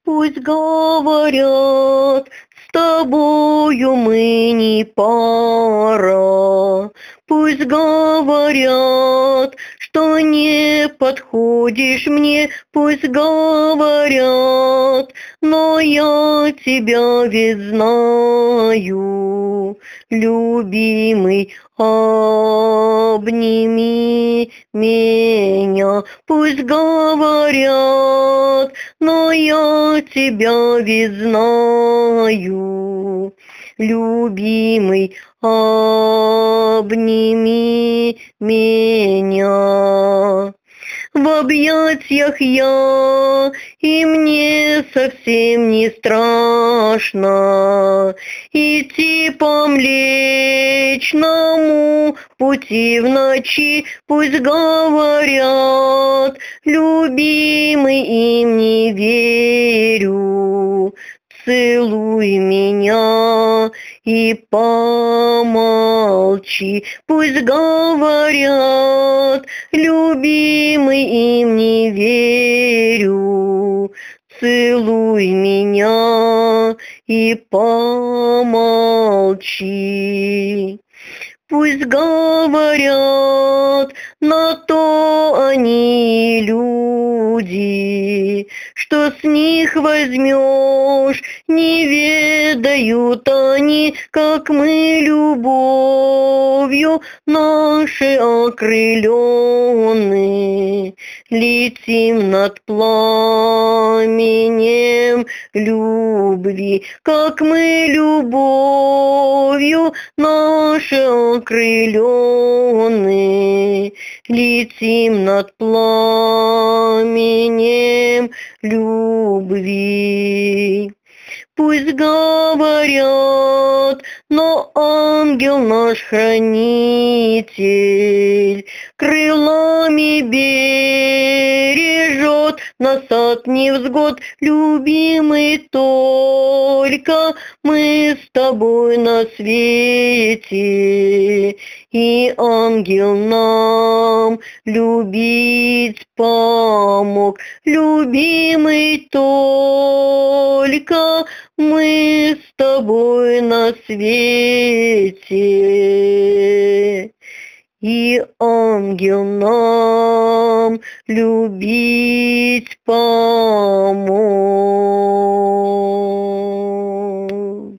Пусть говорят, с тобою мы не пара. Пусть говорят, что не подходишь мне, пусть говорят, но я тебя ведь знаю, любимый, обними меня. Пусть говорят, но я тебя ведь знаю, любимый, обними меня. В объятиях я, и мне совсем не страшно идти по Млечному пути в ночи. Пусть говорят, любимый, им не верю. Целуй меня и помолчи. Пусть говорят, любимый, им не верю. Целуй меня и помолчи. Пусть говорят, на то они люди, что с них возьмешь, не ведают они, как мы любовью наши окрылены, летим над пламенем любви, как мы любовью наши окрылены, летим над пламенем любви. Пусть говорят, но ангел наш хранитель крылами бережет нас от невзгод, любимый, только мы с тобой на свете, и ангел нам любить помог, любимый, только мы с тобой на свете, и ангел нам любить помог.